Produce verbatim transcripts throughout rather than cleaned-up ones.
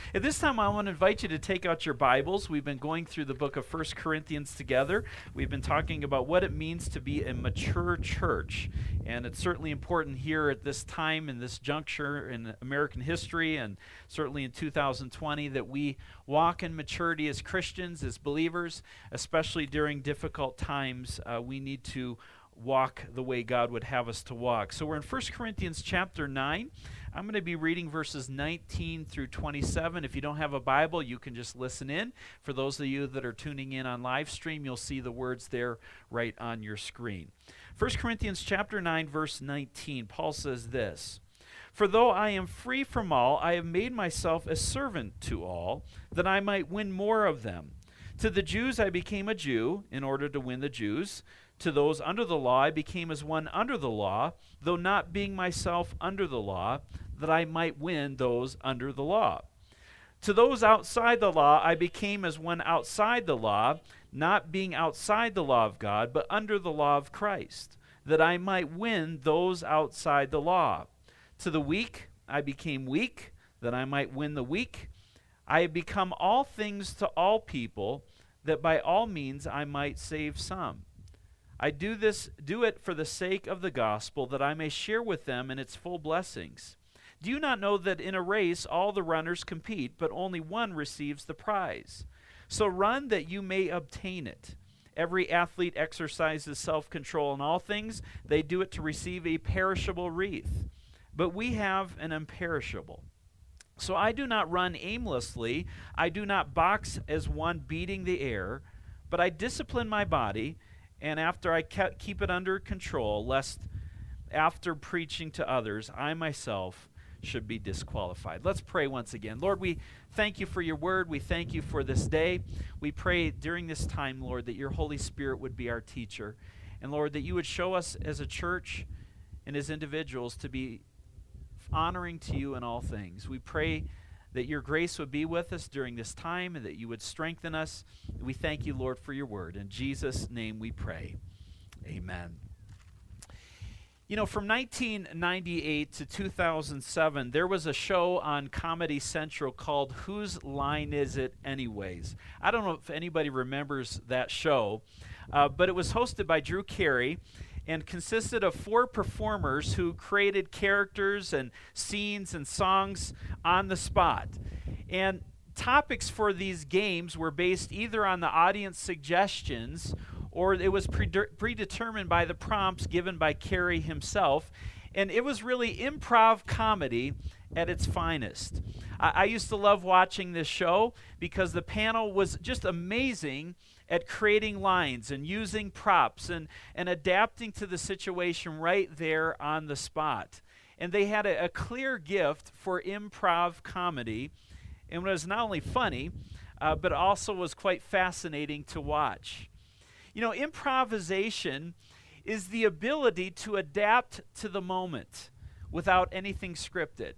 At this time, I want to invite you to take out your Bibles. We've been going through the book of First Corinthians together. We've been talking about what it means to be a mature church. And it's certainly important here at this time, in this juncture in American history, and certainly in two thousand twenty, that we walk in maturity as Christians, as believers, especially during difficult times. Uh, we need to walk the way God would have us to walk. So we're in First Corinthians chapter nine. I'm going to be reading verses nineteen through twenty-seven. If you don't have a Bible, you can just listen in. For those of you that are tuning in on live stream, you'll see the words there right on your screen. First Corinthians chapter nine, verse nineteen, Paul says this: "For though I am free from all, I have made myself a servant to all, that I might win more of them. To the Jews I became a Jew, in order to win the Jews. To those under the law I became as one under the law, though not being myself under the law, that I might win those under the law. To those outside the law I became as one outside the law, not being outside the law of God, but under the law of Christ, that I might win those outside the law. To the weak I became weak, that I might win the weak. I have become all things to all people, that by all means I might save some. I do this, do it for the sake of the gospel, that I may share with them in its full blessings. Do you not know that in a race all the runners compete, but only one receives the prize? So run that you may obtain it. Every athlete exercises self-control in all things. They do it to receive a perishable wreath, but we have an imperishable. So I do not run aimlessly. I do not box as one beating the air, but I discipline my body, and after I ke- keep it under control, lest after preaching to others, I myself should be disqualified." Let's pray once again. Lord, we thank you for your word. We thank you for this day. We pray during this time, Lord, that your Holy Spirit would be our teacher. And Lord, that you would show us as a church and as individuals to be honoring to you in all things. We pray that your grace would be with us during this time and that you would strengthen us. We thank you, Lord, for your word. In Jesus' name we pray. Amen. You know, from nineteen ninety-eight to two thousand seven, there was a show on Comedy Central called Whose Line Is It Anyways? I don't know if anybody remembers that show, uh, but it was hosted by Drew Carey and consisted of four performers who created characters and scenes and songs on the spot. And topics for these games were based either on the audience suggestions or it was prede- predetermined by the prompts given by Carey himself. And it was really improv comedy at its finest. I, I used to love watching this show because the panel was just amazing at creating lines and using props and, and adapting to the situation right there on the spot. And they had a, a clear gift for improv comedy, and it was not only funny, uh, but also was quite fascinating to watch. You know, improvisation is the ability to adapt to the moment without anything scripted.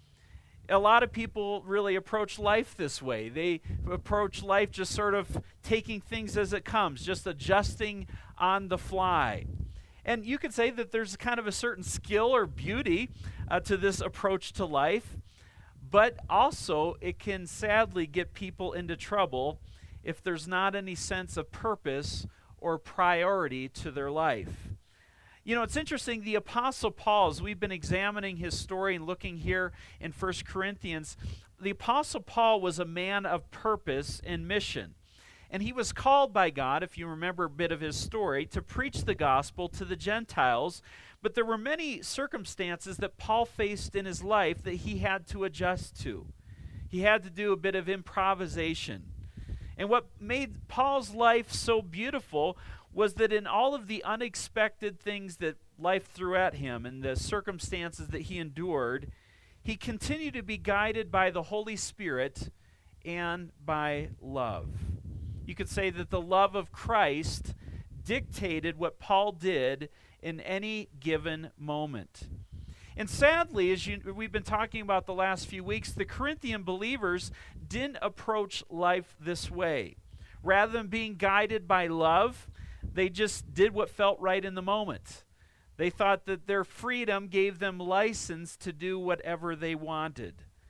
A lot of people really approach life this way. They approach life just sort of taking things as it comes, just adjusting on the fly. And you could say that there's kind of a certain skill or beauty uh, to this approach to life, but also it can sadly get people into trouble if there's not any sense of purpose or priority to their life. You know, it's interesting, the Apostle Paul, as we've been examining his story and looking here in First Corinthians, the Apostle Paul was a man of purpose and mission. And he was called by God, if you remember a bit of his story, to preach the gospel to the Gentiles. But there were many circumstances that Paul faced in his life that he had to adjust to. He had to do a bit of improvisation. And what made Paul's life so beautiful was that in all of the unexpected things that life threw at him and the circumstances that he endured, he continued to be guided by the Holy Spirit and by love. You could say that the love of Christ dictated what Paul did in any given moment. And sadly, as you, we've been talking about the last few weeks, the Corinthian believers didn't approach life this way. Rather than being guided by love, they just did what felt right in the moment. They thought that their freedom gave them license to do whatever they wanted.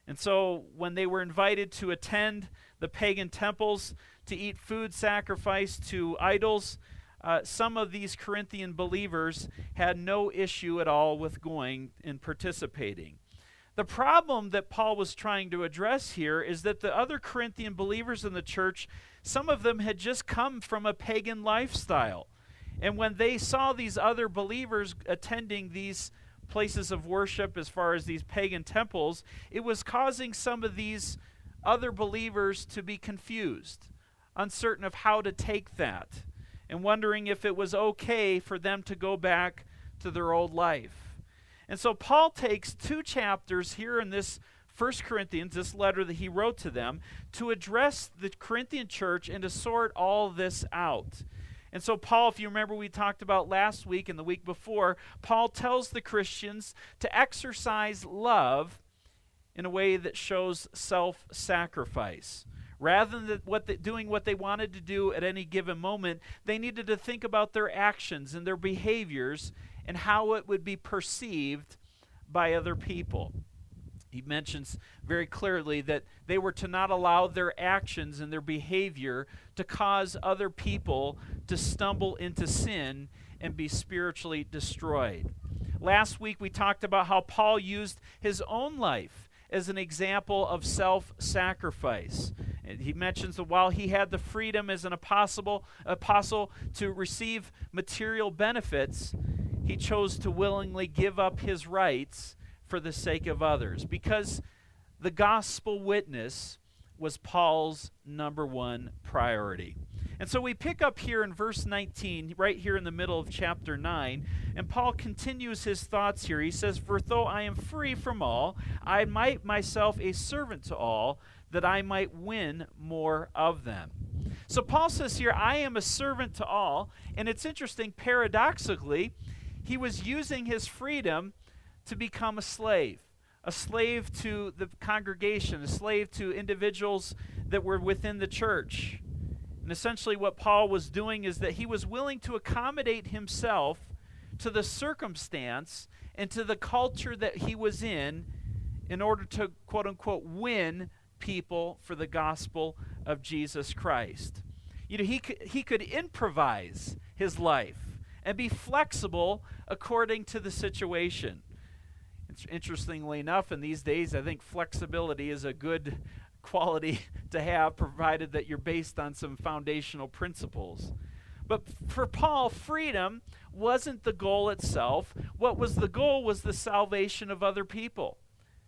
And so when they were invited to attend the pagan temples, to eat food sacrificed to idols, uh, some of these Corinthian believers had no issue at all with going and participating. The problem that Paul was trying to address here is that the other Corinthian believers in the church, some of them had just come from a pagan lifestyle. And when they saw these other believers attending these places of worship as far as these pagan temples, it was causing some of these other believers to be confused, uncertain of how to take that, and wondering if it was okay for them to go back to their old life. And so Paul takes two chapters here in this First Corinthians, this letter that he wrote to them, to address the Corinthian church and to sort all this out. And so Paul, if you remember, we talked about last week and the week before, Paul tells the Christians to exercise love in a way that shows self-sacrifice. Rather than what they, doing what they wanted to do at any given moment, they needed to think about their actions and their behaviors and how it would be perceived by other people. He mentions very clearly that they were to not allow their actions and their behavior to cause other people to stumble into sin and be spiritually destroyed. Last week we talked about how Paul used his own life as an example of self-sacrifice. And he mentions that while he had the freedom as an apostle, apostle to receive material benefits, he chose to willingly give up his rights for the sake of others, because the gospel witness was Paul's number one priority. And so we pick up here in verse nineteen, right here in the middle of chapter nine, and Paul continues his thoughts here. He says, "For though I am free from all, I might myself a servant to all, that I might win more of them." So Paul says here, I am a servant to all, and it's interesting, paradoxically, he was using his freedom to become a slave, a slave to the congregation, a slave to individuals that were within the church. And essentially what Paul was doing is that he was willing to accommodate himself to the circumstance and to the culture that he was in in order to, quote unquote, win people for the gospel of Jesus Christ. You know, he could, he could improvise his life and be flexible according to the situation. Interestingly enough, in these days, I think flexibility is a good quality to have, provided that you're based on some foundational principles. But for Paul, freedom wasn't the goal itself. What was the goal was the salvation of other people.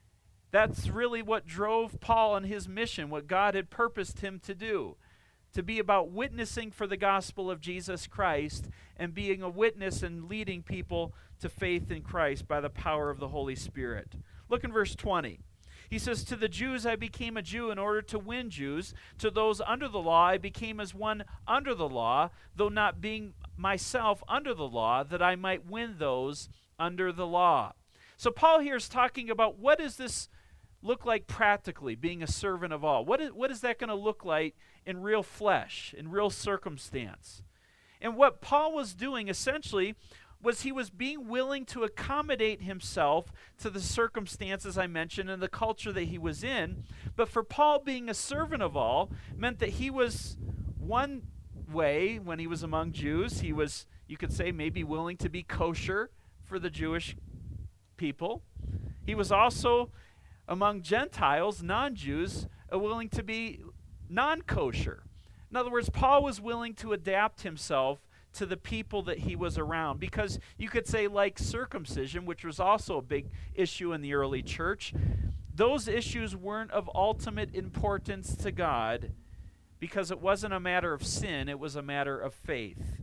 That's really what drove Paul on his mission, what God had purposed him to do, to be about witnessing for the gospel of Jesus Christ and being a witness and leading people to faith in Christ by the power of the Holy Spirit. Look in verse twenty. He says, "To the Jews I became a Jew in order to win Jews. To those under the law I became as one under the law, though not being myself under the law, that I might win those under the law." So Paul here is talking about, what does this look like practically, being a servant of all? What is, what is that going to look like in real flesh, in real circumstance? And what Paul was doing essentially was he was being willing to accommodate himself to the circumstances I mentioned and the culture that he was in. But for Paul, being a servant of all meant that he was one way when he was among Jews. He was, you could say, maybe willing to be kosher for the Jewish people. He was also among Gentiles, non-Jews, uh, willing to be non-kosher. In other words, Paul was willing to adapt himself to the people that he was around, because you could say, like circumcision, which was also a big issue in the early church, those issues weren't of ultimate importance to God, because it wasn't a matter of sin, it was a matter of faith.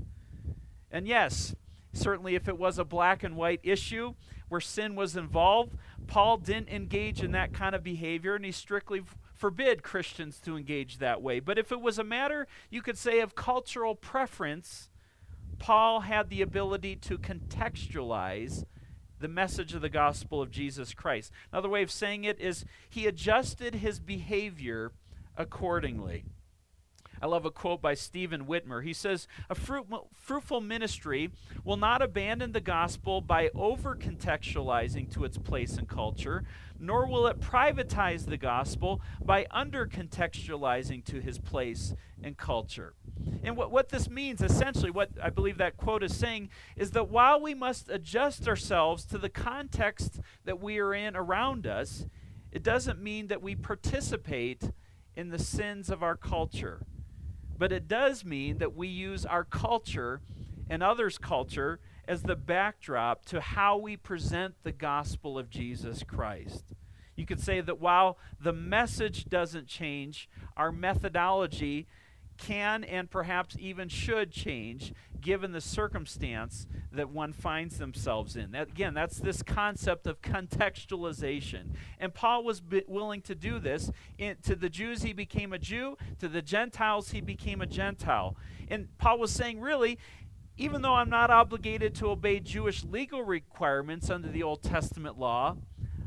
And yes, certainly if it was a black and white issue where sin was involved, Paul didn't engage in that kind of behavior, and he strictly f- forbid Christians to engage that way. But if it was a matter, you could say, of cultural preference, Paul had the ability to contextualize the message of the gospel of Jesus Christ. Another way of saying it is he adjusted his behavior accordingly. I love a quote by Stephen Whitmer. He says, a fruit, fruitful ministry will not abandon the gospel by over-contextualizing to its place in culture, nor will it privatize the gospel by under-contextualizing to his place in culture. And what, what this means, essentially, what I believe that quote is saying, is that while we must adjust ourselves to the context that we are in around us, it doesn't mean that we participate in the sins of our culture. But it does mean that we use our culture and others' culture as the backdrop to how we present the gospel of Jesus Christ. You could say that while the message doesn't change, our methodology can and perhaps even should change given the circumstance that one finds themselves in. That, again, that's this concept of contextualization. And Paul was b- willing to do this. In, to the Jews, he became a Jew. To the Gentiles, he became a Gentile. And Paul was saying, really, even though I'm not obligated to obey Jewish legal requirements under the Old Testament law,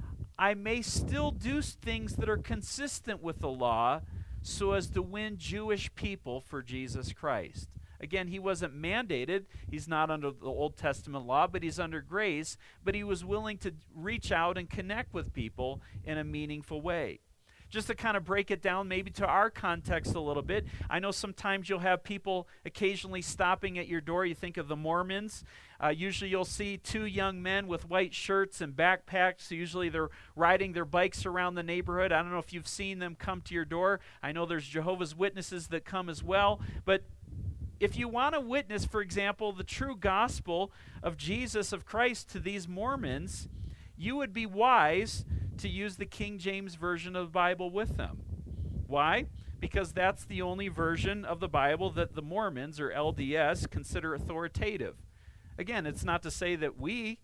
I may still do things that are consistent with the law so as to win Jewish people for Jesus Christ. Again, he wasn't mandated. He's not under the Old Testament law, but he's under grace. But he was willing to reach out and connect with people in a meaningful way. Just to kind of break it down maybe to our context a little bit, I know sometimes you'll have people occasionally stopping at your door. You think of the Mormons. Uh, usually you'll see two young men with white shirts and backpacks. Usually they're riding their bikes around the neighborhood. I don't know if you've seen them come to your door. I know there's Jehovah's Witnesses that come as well. But if you want to witness, for example, the true gospel of Jesus, of Christ to these Mormons, you would be wise to use the King James Version of the Bible with them. Why? Because that's the only version of the Bible that the Mormons, or L D S, consider authoritative. Again, it's not to say that we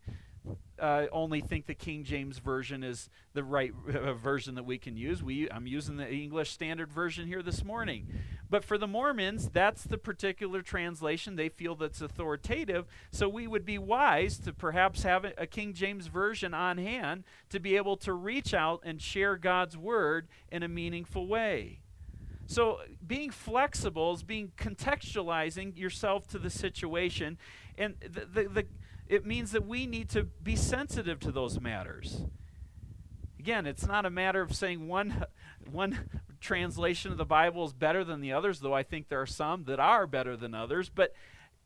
uh, only think the King James Version is the right uh, version that we can use. We, I'm using the English Standard Version here this morning. But for the Mormons, that's the particular translation they feel that's authoritative. So we would be wise to perhaps have a King James Version on hand to be able to reach out and share God's Word in a meaningful way. So being flexible is being contextualizing yourself to the situation. And the, the, the, it means that we need to be sensitive to those matters. Again, it's not a matter of saying one, one translation of the Bible is better than the others, though I think there are some that are better than others. But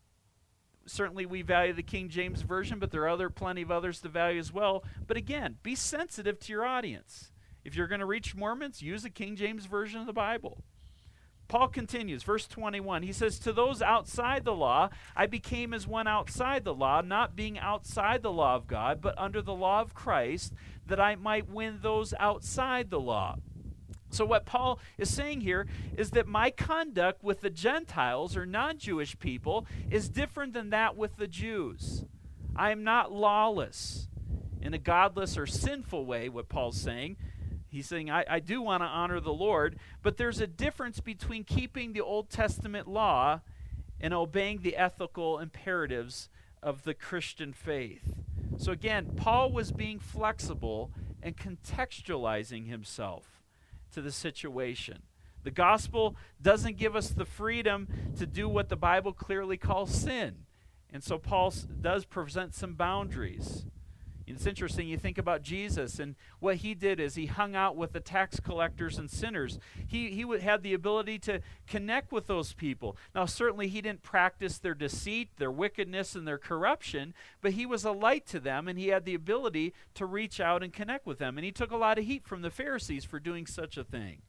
certainly we value the King James Version, but there are other plenty of others to value as well. But again, be sensitive to your audience. If you're going to reach Mormons, use the King James Version of the Bible. Paul continues, verse twenty-one. He says, to those outside the law, I became as one outside the law, not being outside the law of God, but under the law of Christ, that I might win those outside the law. So what Paul is saying here is that my conduct with the Gentiles, or non-Jewish people, is different than that with the Jews. I am not lawless in a godless or sinful way, what Paul's saying. He's saying, I, I do want to honor the Lord, but there's a difference between keeping the Old Testament law and obeying the ethical imperatives of the Christian faith. So again, Paul was being flexible and contextualizing himself to the situation. The gospel doesn't give us the freedom to do what the Bible clearly calls sin. And so Paul does present some boundaries. It's interesting, you think about Jesus, and what he did is he hung out with the tax collectors and sinners. He, he w- had the ability to connect with those people. Now, certainly he didn't practice their deceit, their wickedness, and their corruption, but he was a light to them, and he had the ability to reach out and connect with them. And he took a lot of heat from the Pharisees for doing such a thing.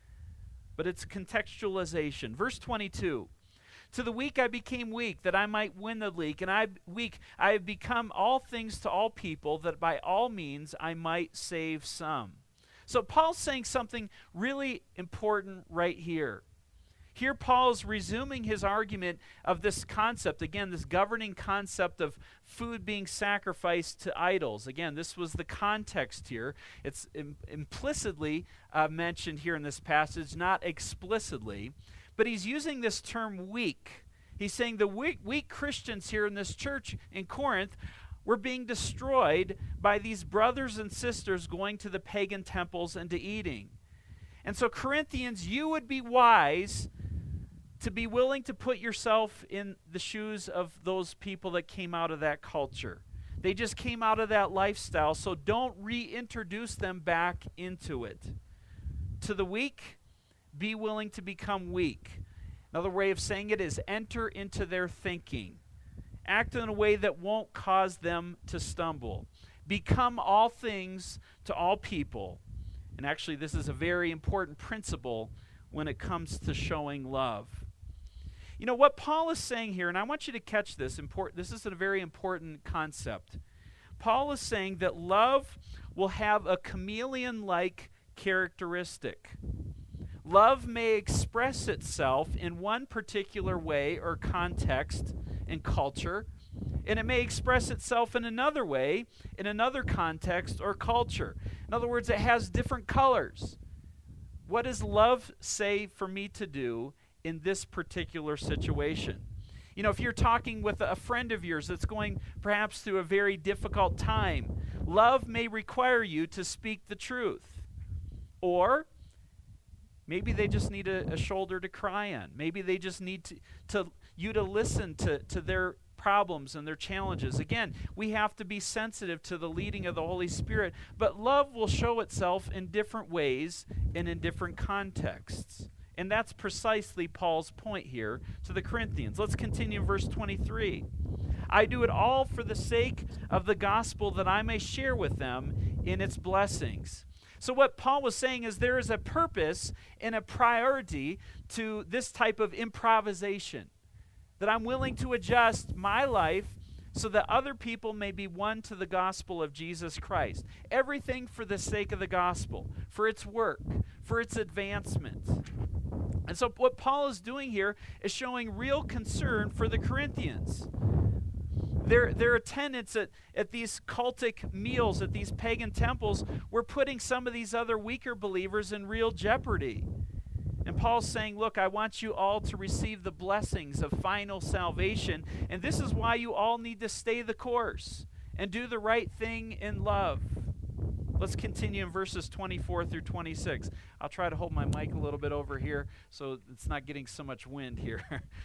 But it's contextualization. Verse twenty-two. To the weak I became weak, that I might win the weak, and I weak I have become all things to all people, that by all means I might save some. So Paul's saying something really important right here. Here Paul is resuming his argument of this concept, again, this governing concept of food being sacrificed to idols. Again, this was the context here. It's im- implicitly uh, mentioned here in this passage, not explicitly. But he's using this term weak. He's saying the weak, weak Christians here in this church in Corinth were being destroyed by these brothers and sisters going to the pagan temples and to eating. And so Corinthians, you would be wise to be willing to put yourself in the shoes of those people that came out of that culture. They just came out of that lifestyle, so don't reintroduce them back into it. To the weak, be willing to become weak. Another way of saying it is enter into their thinking. Act in a way that won't cause them to stumble. Become all things to all people. And actually, this is a very important principle when it comes to showing love. You know, what Paul is saying here, and I want you to catch this, important, this is a very important concept. Paul is saying that love will have a chameleon-like characteristic. Love may express itself in one particular way or context and culture, and it may express itself in another way, in another context or culture. In other words, it has different colors. What does love say for me to do in this particular situation? You know, if you're talking with a friend of yours that's going perhaps through a very difficult time, love may require you to speak the truth. Or maybe they just need a, a shoulder to cry on. Maybe they just need to, to you to listen to, to their problems and their challenges. Again, we have to be sensitive to the leading of the Holy Spirit, but love will show itself in different ways and in different contexts. And that's precisely Paul's point here to the Corinthians. Let's continue in verse twenty-three. I do it all for the sake of the gospel, that I may share with them in its blessings. So what Paul was saying is there is a purpose and a priority to this type of improvisation, that I'm willing to adjust my life so that other people may be won to the gospel of Jesus Christ. Everything for the sake of the gospel, for its work, for its advancement. And so what Paul is doing here is showing real concern for the Corinthians. Their, their attendance at, at these cultic meals, at these pagan temples, were putting some of these other weaker believers in real jeopardy. And Paul's saying, look, I want you all to receive the blessings of final salvation, and this is why you all need to stay the course and do the right thing in love. Let's continue in verses twenty-four through twenty-six. I'll try to hold my mic a little bit over here so it's not getting so much wind here.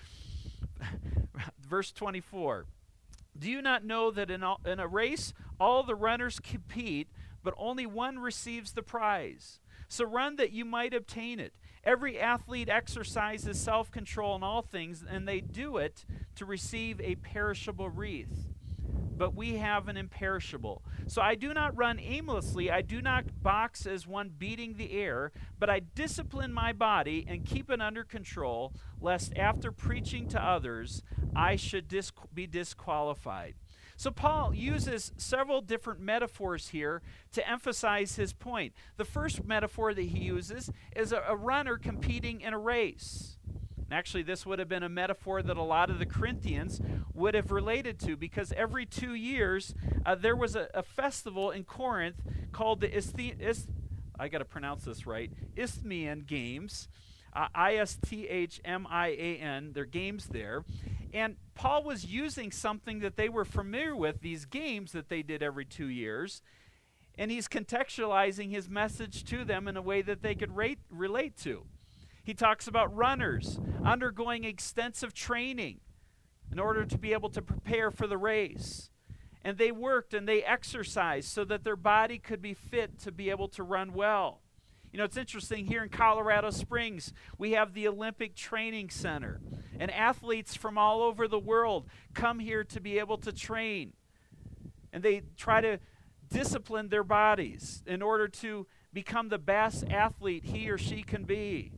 Verse twenty-four. Do you not know that in, all, in a race all the runners compete, but only one receives the prize? So run that you might obtain it. Every athlete exercises self-control in all things, and they do it to receive a perishable wreath. But we have an imperishable. So I do not run aimlessly, I do not box as one beating the air, but I discipline my body and keep it under control, lest after preaching to others, I should dis- be disqualified. So Paul uses several different metaphors here to emphasize his point. The first metaphor that he uses is a, a runner competing in a race. And actually, this would have been a metaphor that a lot of the Corinthians would have related to, because every two years uh, there was a, a festival in Corinth called the Isthe- Ist- I got to pronounce this right, Isthmian Games, uh, I S T H M I A N. They're games there. And Paul was using something that they were familiar with, these games that they did every two years, and he's contextualizing his message to them in a way that they could rate, relate to. He talks about runners undergoing extensive training in order to be able to prepare for the race. And they worked and they exercised so that their body could be fit to be able to run well. You know, it's interesting, here in Colorado Springs, we have the Olympic Training Center. And athletes from all over the world come here to be able to train. And they try to discipline their bodies in order to become the best athlete he or she can be.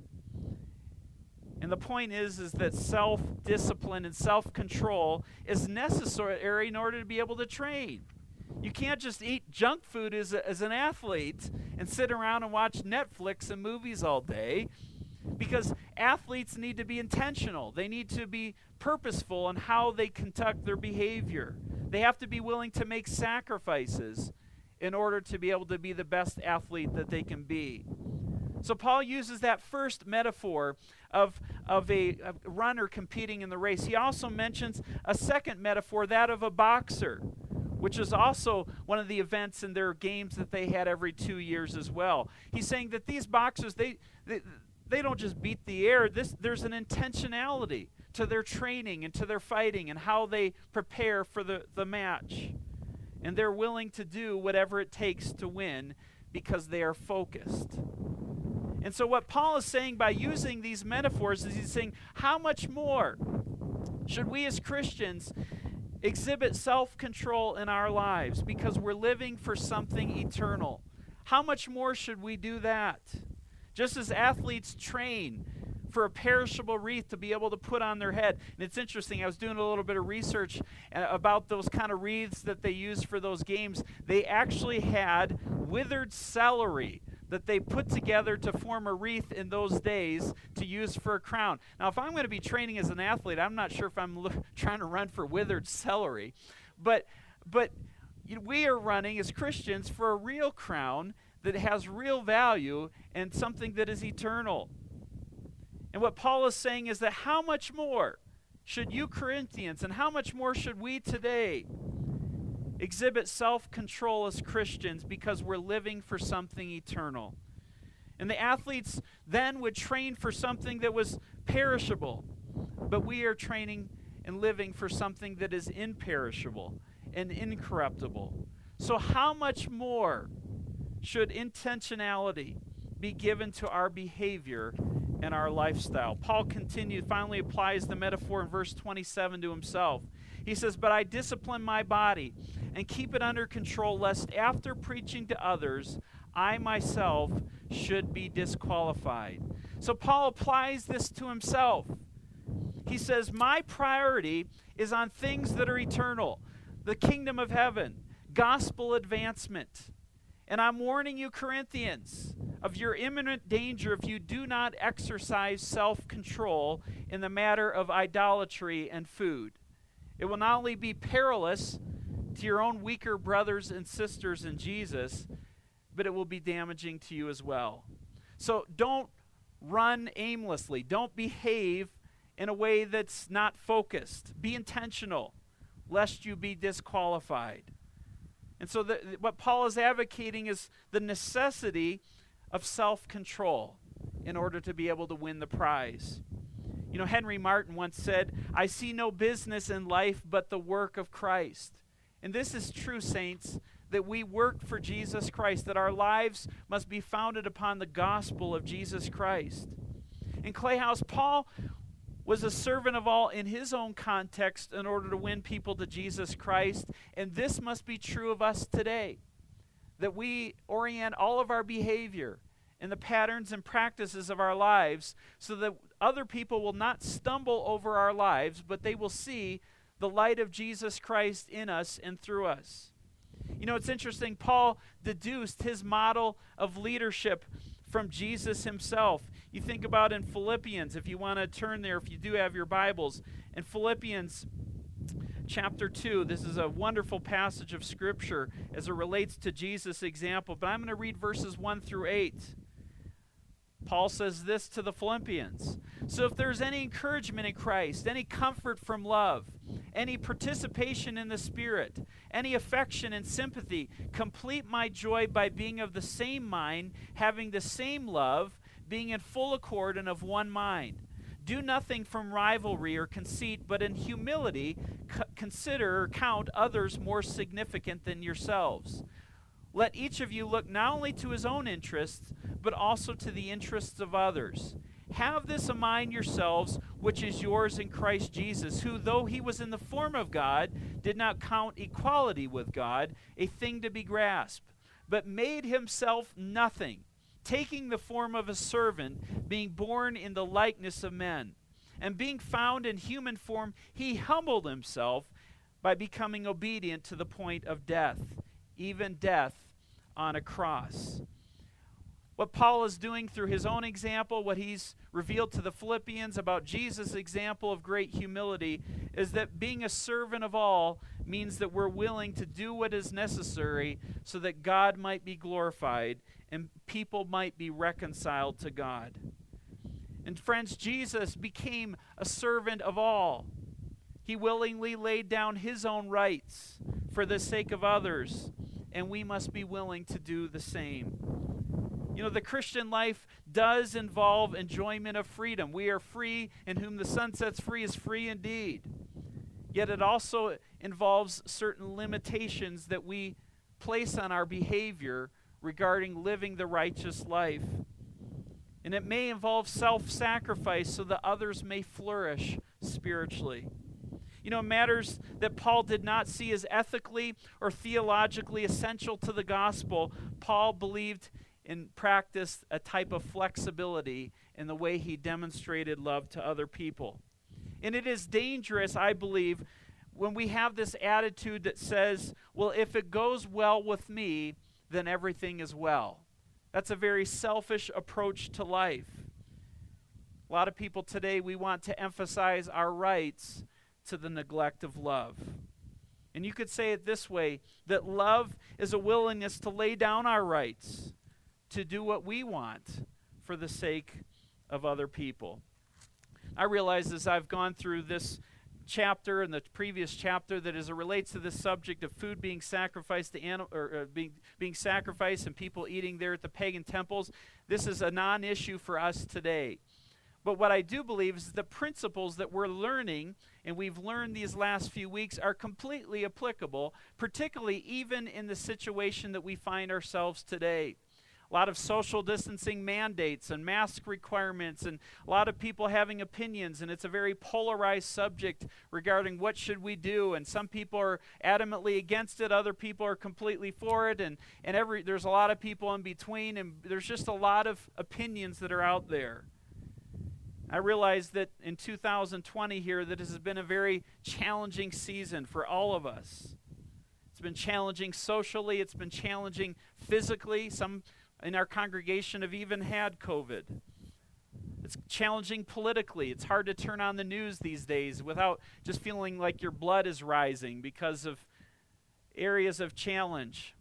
And the point is, is that self-discipline and self-control is necessary in order to be able to train. You can't just eat junk food as, a, as an athlete and sit around and watch Netflix and movies all day, because athletes need to be intentional. They need to be purposeful in how they conduct their behavior. They have to be willing to make sacrifices in order to be able to be the best athlete that they can be. So Paul uses that first metaphor of, of a, a runner competing in the race. He also mentions a second metaphor, that of a boxer, which is also one of the events in their games that they had every two years as well. He's saying that these boxers, they, they they don't just beat the air. This, there's an intentionality to their training and to their fighting and how they prepare for the, the match. And they're willing to do whatever it takes to win because they are focused. And so what Paul is saying by using these metaphors is he's saying, how much more should we as Christians exhibit self-control in our lives because we're living for something eternal? How much more should we do that? Just as athletes train for a perishable wreath to be able to put on their head. And it's interesting, I was doing a little bit of research uh, about those kind of wreaths that they use for those games. They actually had withered celery that they put together to form a wreath in those days to use for a crown. Now, if I'm going to be training as an athlete, I'm not sure if I'm lo- trying to run for withered celery. But, but you know, we are running as Christians for a real crown that has real value and something that is eternal. And what Paul is saying is that how much more should you Corinthians and how much more should we today exhibit self-control as Christians because we're living for something eternal? And the athletes then would train for something that was perishable, but we are training and living for something that is imperishable and incorruptible. So how much more should intentionality be given to our behavior and our lifestyle? Paul continued, finally applies the metaphor in verse twenty-seven to himself. He says, but I discipline my body and keep it under control, lest after preaching to others, I myself should be disqualified. So Paul applies this to himself. He says, my priority is on things that are eternal, the kingdom of heaven, gospel advancement. And I'm warning you, Corinthians, of your imminent danger if you do not exercise self-control in the matter of idolatry and food. It will not only be perilous to your own weaker brothers and sisters in Jesus, but it will be damaging to you as well. So don't run aimlessly. Don't behave in a way that's not focused. Be intentional, lest you be disqualified. And so the, what Paul is advocating is the necessity of self-control in order to be able to win the prize. You know, Henry Martin once said, I see no business in life but the work of Christ. And this is true, saints, that we work for Jesus Christ, that our lives must be founded upon the gospel of Jesus Christ. In Clay House, Paul was a servant of all in his own context in order to win people to Jesus Christ. And this must be true of us today, that we orient all of our behavior and the patterns and practices of our lives so that other people will not stumble over our lives, but they will see the light of Jesus Christ in us and through us. You know, it's interesting, Paul deduced his model of leadership from Jesus himself. You think about in Philippians, if you want to turn there, if you do have your Bibles, in Philippians chapter two, this is a wonderful passage of Scripture as it relates to Jesus' example, but I'm going to read verses one through eight. Paul says this to the Philippians. So if there's any encouragement in Christ, any comfort from love, any participation in the Spirit, any affection and sympathy, complete my joy by being of the same mind, having the same love, being in full accord and of one mind. Do nothing from rivalry or conceit, but in humility c- consider or count others more significant than yourselves. Let each of you look not only to his own interests, but also to the interests of others. Have this in mind yourselves, which is yours in Christ Jesus, who, though he was in the form of God, did not count equality with God a thing to be grasped, but made himself nothing, taking the form of a servant, being born in the likeness of men. And being found in human form, he humbled himself by becoming obedient to the point of death, even death on a cross. What Paul is doing through his own example, what he's revealed to the Philippians about Jesus' example of great humility, is that being a servant of all means that we're willing to do what is necessary so that God might be glorified and people might be reconciled to God. And friends, Jesus became a servant of all. He willingly laid down his own rights for the sake of others, and we must be willing to do the same. You You know, the Christian life does involve enjoyment of freedom. We are free, and whom the Son sets free is free indeed. Yet it also involves certain limitations that we place on our behavior regarding living the righteous life. And it may involve self-sacrifice so that others may flourish spiritually. You know, matters that Paul did not see as ethically or theologically essential to the gospel, Paul believed and practiced a type of flexibility in the way he demonstrated love to other people. And it is dangerous, I believe, when we have this attitude that says, well, if it goes well with me, then everything is well. That's a very selfish approach to life. A lot of people today, we want to emphasize our rights to the neglect of love. And you could say it this way, that love is a willingness to lay down our rights, to do what we want for the sake of other people. I realize as I've gone through this chapter and the previous chapter that as it relates to this subject of food being sacrificed to animal, or uh, being being sacrificed and people eating there at the pagan temples, this is a non-issue for us today. But what I do believe is the principles that we're learning and we've learned these last few weeks are completely applicable, particularly even in the situation that we find ourselves today. A lot of social distancing mandates and mask requirements and a lot of people having opinions, and it's a very polarized subject regarding what should we do, and some people are adamantly against it, other people are completely for it, and, and every there's a lot of people in between, and there's just a lot of opinions that are out there. I realize that in two thousand twenty here that this has been a very challenging season for all of us. It's been challenging socially, it's been challenging physically. Some in our congregation have even had COVID. It's challenging politically. It's hard to turn on the news these days without just feeling like your blood is rising because of areas of challenge.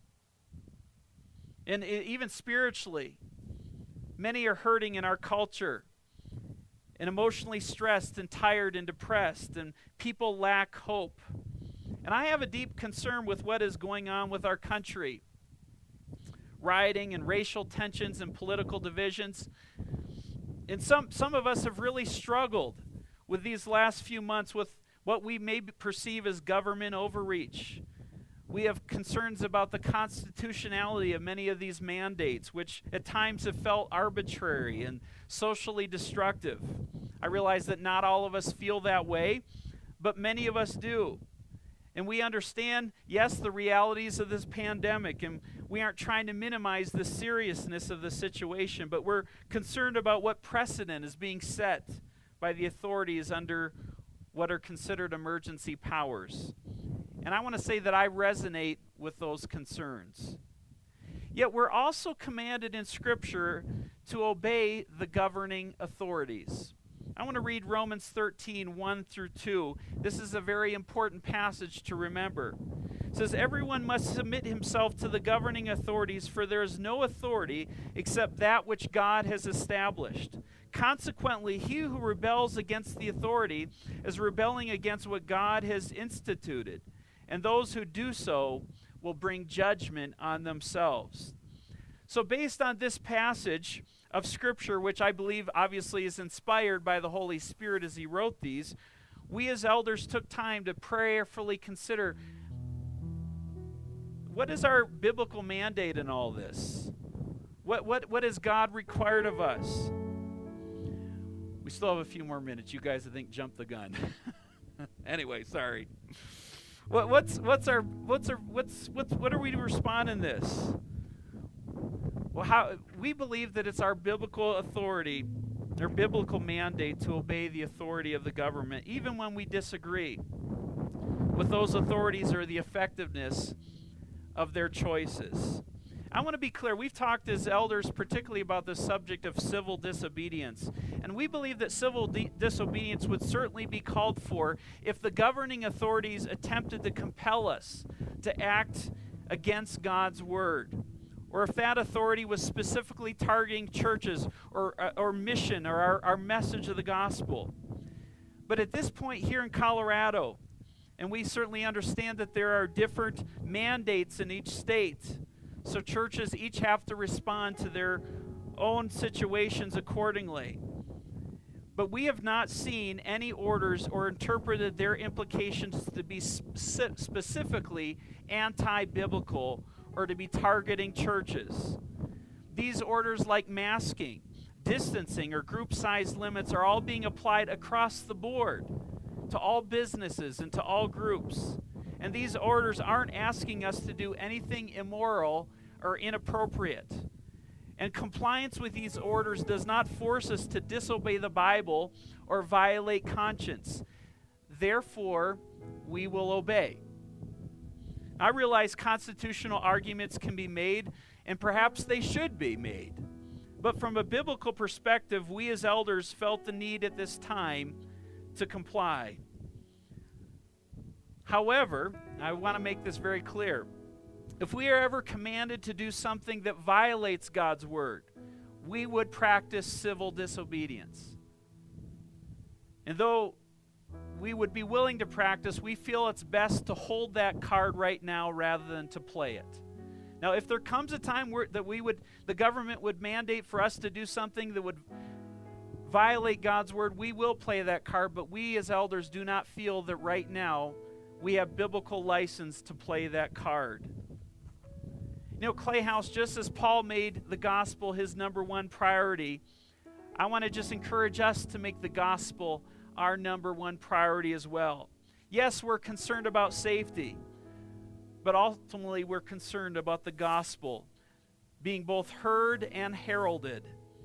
And it, even spiritually, many are hurting in our culture and emotionally stressed and tired and depressed, and people lack hope. And I have a deep concern with what is going on with our country. Rioting and racial tensions and political divisions. And some, some of us have really struggled with these last few months with what we may perceive as government overreach. We have concerns about the constitutionality of many of these mandates, which at times have felt arbitrary and socially destructive. I realize that not all of us feel that way, but many of us do. And we understand, yes, the realities of this pandemic, and we aren't trying to minimize the seriousness of the situation, but we're concerned about what precedent is being set by the authorities under what are considered emergency powers. And I want to say that I resonate with those concerns. Yet we're also commanded in Scripture to obey the governing authorities. I want to read Romans thirteen, one through two. This is a very important passage to remember. It says, "Everyone must submit himself to the governing authorities, for there is no authority except that which God has established. Consequently, he who rebels against the authority is rebelling against what God has instituted, and those who do so will bring judgment on themselves." So based on this passage of Scripture, which I believe obviously is inspired by the Holy Spirit as he wrote these, we as elders took time to prayerfully consider, what is our biblical mandate in all this? What, what, what has God required of us? We still have a few more minutes. You guys, I think, jumped the gun. Anyway, sorry. What, what's what's our what's our what's what's what are we to respond in this? Well, how we believe that it's our biblical authority, our biblical mandate to obey the authority of the government, even when we disagree with those authorities or the effectiveness of their choices. I want to be clear. We've talked as elders particularly about the subject of civil disobedience. And we believe that civil di- disobedience would certainly be called for if the governing authorities attempted to compel us to act against God's word, or if that authority was specifically targeting churches or, uh, or mission or our, our message of the gospel. But at this point here in Colorado, and we certainly understand that there are different mandates in each state, so churches each have to respond to their own situations accordingly. But we have not seen any orders or interpreted their implications to be spe- specifically anti-biblical or to be targeting churches. These orders, like masking, distancing, or group size limits, are all being applied across the board to all businesses and to all groups. And these orders aren't asking us to do anything immoral or inappropriate. And compliance with these orders does not force us to disobey the Bible or violate conscience. Therefore, we will obey. I realize constitutional arguments can be made, and perhaps they should be made. But from a biblical perspective, we as elders felt the need at this time to comply. However, I want to make this very clear. If we are ever commanded to do something that violates God's word, we would practice civil disobedience. And though we would be willing to practice, we feel it's best to hold that card right now rather than to play it. Now, if there comes a time where that we would, the government would mandate for us to do something that would violate God's word, we will play that card, but we as elders do not feel that right now we have biblical license to play that card. You know, Clay House, just as Paul made the gospel his number one priority, I want to just encourage us to make the gospel our number one priority as well. Yes, we're concerned about safety, but ultimately we're concerned about the gospel being both heard and heralded.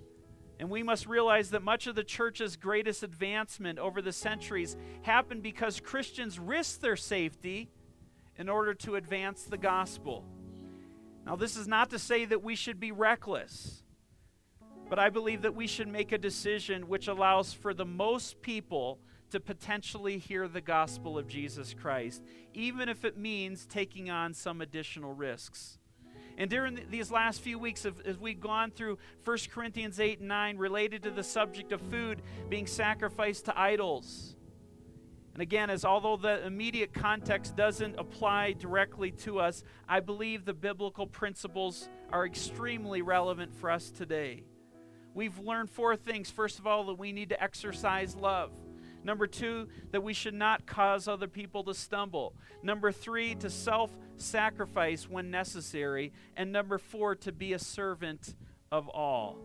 And we must realize that much of the church's greatest advancement over the centuries happened because Christians risked their safety in order to advance the gospel. Now, this is not to say that we should be reckless, but I believe that we should make a decision which allows for the most people to potentially hear the gospel of Jesus Christ, even if it means taking on some additional risks. And during th- these last few weeks, as, as we've gone through First Corinthians eight and nine related to the subject of food being sacrificed to idols, and again, as although the immediate context doesn't apply directly to us, I believe the biblical principles are extremely relevant for us today. We've learned four things. First of all, that we need to exercise love. Number two, that we should not cause other people to stumble. Number three, to self-sacrifice when necessary. And number four, to be a servant of all.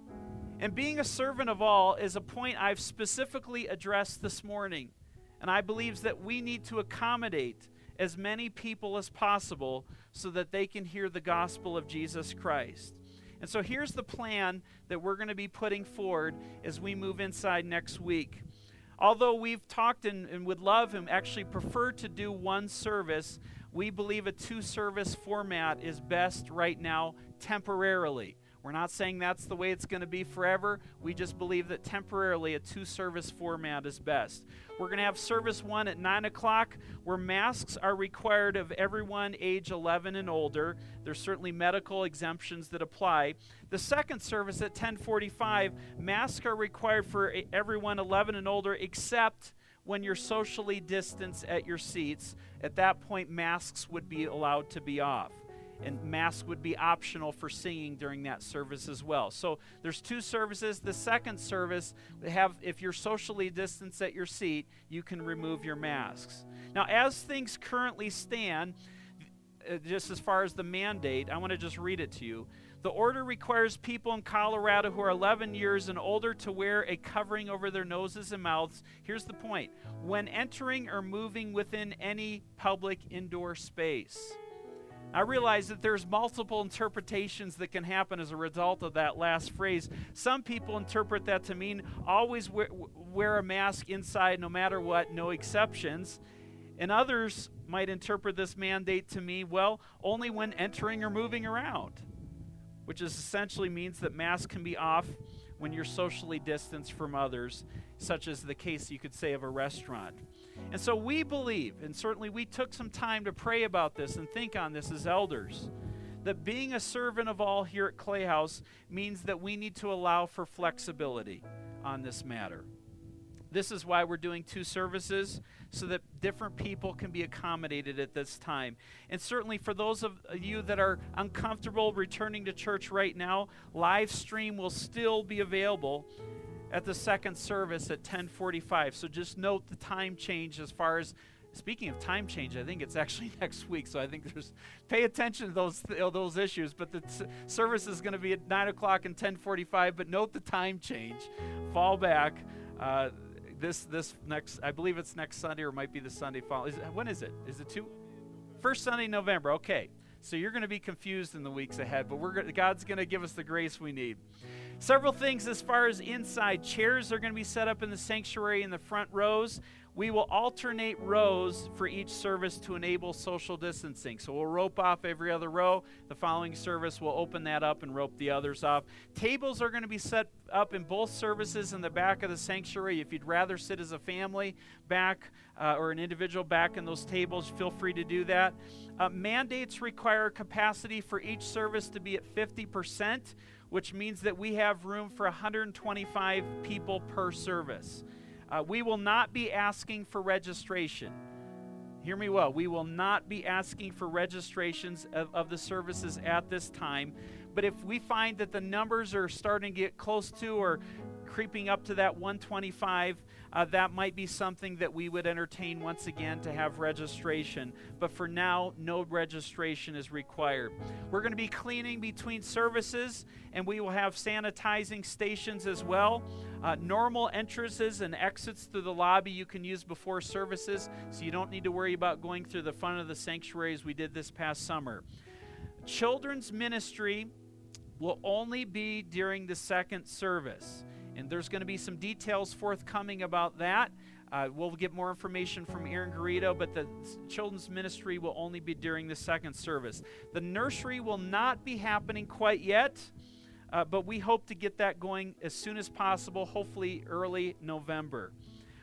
And being a servant of all is a point I've specifically addressed this morning. And I believe that we need to accommodate as many people as possible so that they can hear the gospel of Jesus Christ. And so here's the plan that we're going to be putting forward as we move inside next week. Although we've talked and, and would love and actually prefer to do one service, we believe a two-service format is best right now temporarily. We're not saying that's the way it's going to be forever. We just believe that temporarily a two-service format is best. We're going to have service one at nine o'clock, where masks are required of everyone age eleven and older. There's certainly medical exemptions that apply. The second service at ten forty-five, masks are required for everyone eleven and older, except when you're socially distanced at your seats. At that point, masks would be allowed to be off. And masks would be optional for singing during that service as well. So there's two services. The second service, have if you're socially distanced at your seat, you can remove your masks. Now, as things currently stand, uh, just as far as the mandate, I want to just read it to you. The order requires people in Colorado who are eleven years and older to wear a covering over their noses and mouths. Here's the point. When entering or moving within any public indoor space. I realize that there's multiple interpretations that can happen as a result of that last phrase. Some people interpret that to mean always wear, wear a mask inside no matter what, no exceptions. And others might interpret this mandate to mean, well, only when entering or moving around, which is essentially means that masks can be off when you're socially distanced from others, such as the case you could say of a restaurant. And so we believe, and certainly we took some time to pray about this and think on this as elders, that being a servant of all here at Clay House means that we need to allow for flexibility on this matter. This is why we're doing two services, so that different people can be accommodated at this time. And certainly for those of you that are uncomfortable returning to church right now, live stream will still be available at the second service at ten forty-five. So just note the time change as far as, speaking of time change, I think it's actually next week, so I think there's, pay attention to those those issues. But the t- service is going to be at nine o'clock and ten forty-five, but note the time change. Fall back. Uh, This this next, I believe it's next Sunday, or it might be the Sunday following. Is it, when is it? Is it two? First Sunday in November. Okay, so you're going to be confused in the weeks ahead, but we're go- God's going to give us the grace we need. Several things as far as inside. Chairs are going to be set up in the sanctuary in the front rows. We will alternate rows for each service to enable social distancing. So we'll rope off every other row. The following service, we'll open that up and rope the others off. Tables are going to be set up in both services in the back of the sanctuary. If you'd rather sit as a family back uh, or an individual back in those tables, feel free to do that. Uh, mandates require capacity for each service to be at fifty percent, which means that we have room for one hundred twenty-five people per service. Uh, we will not be asking for registration. Hear me well. We will not be asking for registrations of, of the services at this time. But if we find that the numbers are starting to get close to or creeping up to that one twenty-five, uh, that might be something that we would entertain once again to have registration. But for now, no registration is required. We're going to be cleaning between services, and we will have sanitizing stations as well. Uh, normal entrances and exits through the lobby you can use before services, so you don't need to worry about going through the front of the sanctuary as we did this past summer. Children's ministry will only be during the second service, and there's going to be some details forthcoming about that. Uh, we'll get more information from Aaron Garrido, but the children's ministry will only be during the second service. The nursery will not be happening quite yet. Uh, but we hope to get that going as soon as possible, hopefully early November.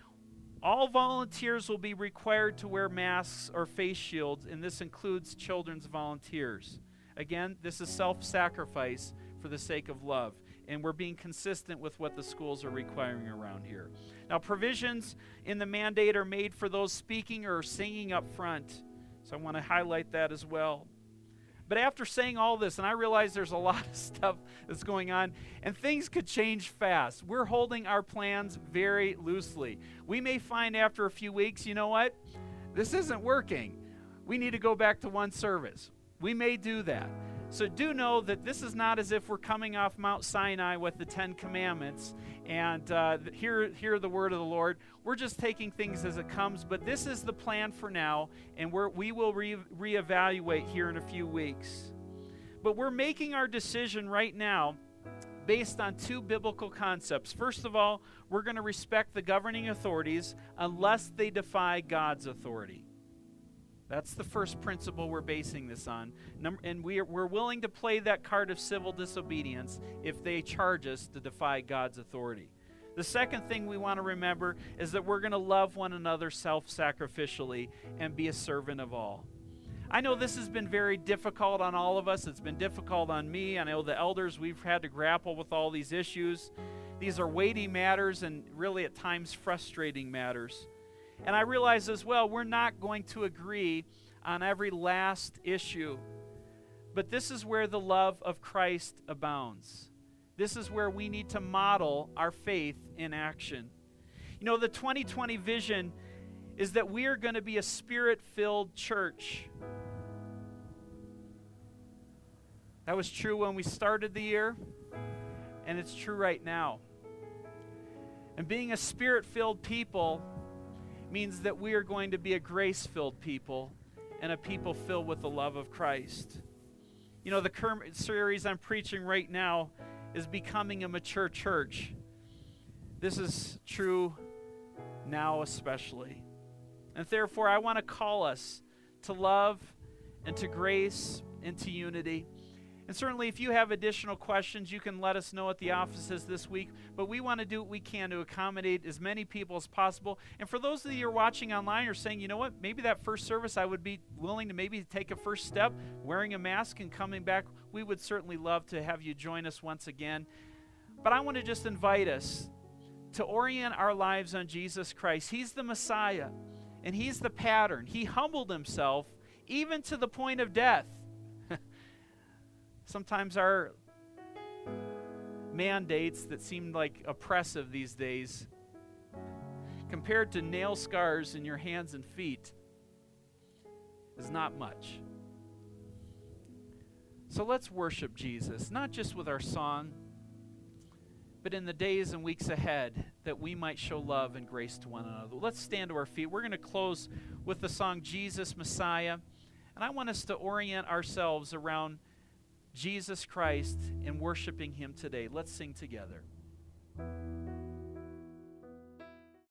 All volunteers will be required to wear masks or face shields, and this includes children's volunteers. Again, this is self-sacrifice for the sake of love, and we're being consistent with what the schools are requiring around here. Now, provisions in the mandate are made for those speaking or singing up front, so I want to highlight that as well. But after saying all this, and I realize there's a lot of stuff that's going on, and things could change fast. We're holding our plans very loosely. We may find after a few weeks, you know what? This isn't working. We need to go back to one service. We may do that. So do know that this is not as if we're coming off Mount Sinai with the Ten Commandments and uh, hear, hear the word of the Lord. We're just taking things as it comes, but this is the plan for now, and we're, we will re- reevaluate here in a few weeks. But we're making our decision right now based on two biblical concepts. First of all, we're going to respect the governing authorities unless they defy God's authority. That's the first principle we're basing this on. Number, and we are, we're willing to play that card of civil disobedience if they charge us to defy God's authority. The second thing we want to remember is that we're going to love one another self-sacrificially and be a servant of all. I know this has been very difficult on all of us. It's been difficult on me. I know the elders, we've had to grapple with all these issues. These are weighty matters and really at times frustrating matters. And I realize as well, we're not going to agree on every last issue. But this is where the love of Christ abounds. This is where we need to model our faith in action. You know, the twenty twenty vision is that we are going to be a spirit-filled church. That was true when we started the year, and it's true right now. And being a spirit-filled people means that we are going to be a grace-filled people and a people filled with the love of Christ. You know, the current series I'm preaching right now is Becoming a Mature Church. This is true now especially. And therefore, I want to call us to love and to grace and to unity. And certainly, if you have additional questions, you can let us know at the offices this week. But we want to do what we can to accommodate as many people as possible. And for those of you who are watching online or saying, you know what, maybe that first service I would be willing to maybe take a first step, wearing a mask and coming back, we would certainly love to have you join us once again. But I want to just invite us to orient our lives on Jesus Christ. He's the Messiah, and He's the pattern. He humbled Himself even to the point of death. Sometimes our mandates that seem like oppressive these days, compared to nail scars in your hands and feet, is not much. So let's worship Jesus, not just with our song, but in the days and weeks ahead, that we might show love and grace to one another. Let's stand to our feet. We're going to close with the song Jesus Messiah, and I want us to orient ourselves around Jesus Christ and worshiping Him today. Let's sing together.